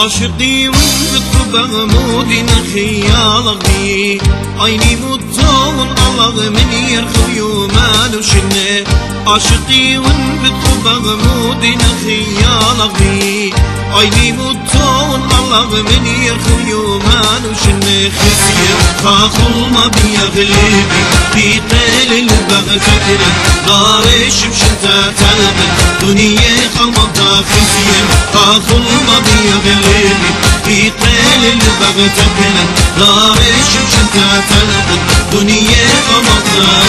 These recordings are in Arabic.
عاشقي وانبت بغمود خيالغي عيني متون الله من يرخو يومان وشنه عاشقي وانبت بغمود خيالغي عيني متون الله من يرخو يومان وشنه خسير خاخل ما بيغلبي في قيل البغتر دارش بشتا تلب دنيا خلمتا خسير خاخل ما بيغلبي في قيل البغتر دارش بشتا تلب دنيا خلمتا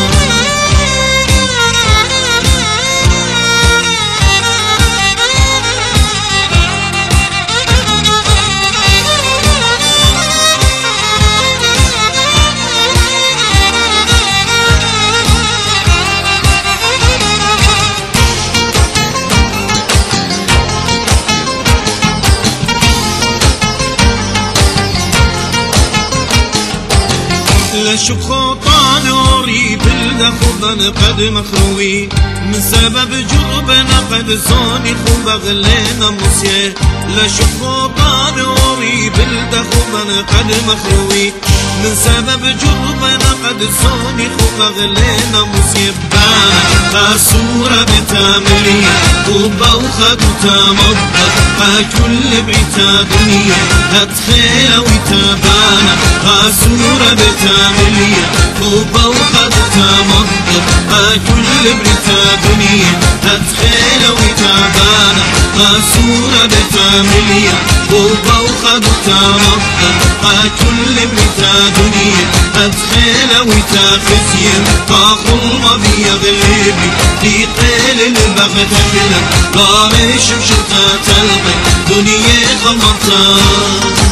لشوف خطان وري بالدخوبنا قد مخروي من سبب جربنا قد صاني خوب غلينا مسيه لشوف خطان وري بالدخوبنا قد مخروي من سبب جربنا قد صاني خوب غلينا مسيه بانا خاسورة بتاملية خوبا وخدو تامضت كل بعتا دنيا هتخيل ويتابانا خاسورة بتاملية خوبا وخدو تامضت كل بعتا دنيا هتخيل ويتابانا خاسورة بتاملية خوبا وخدو تامضت كل بعتا دنيا هتخيل ويتاخسير طاخل ما بيغلبي في قيل البغتر دارش بشتا تلقي دنيا خلطان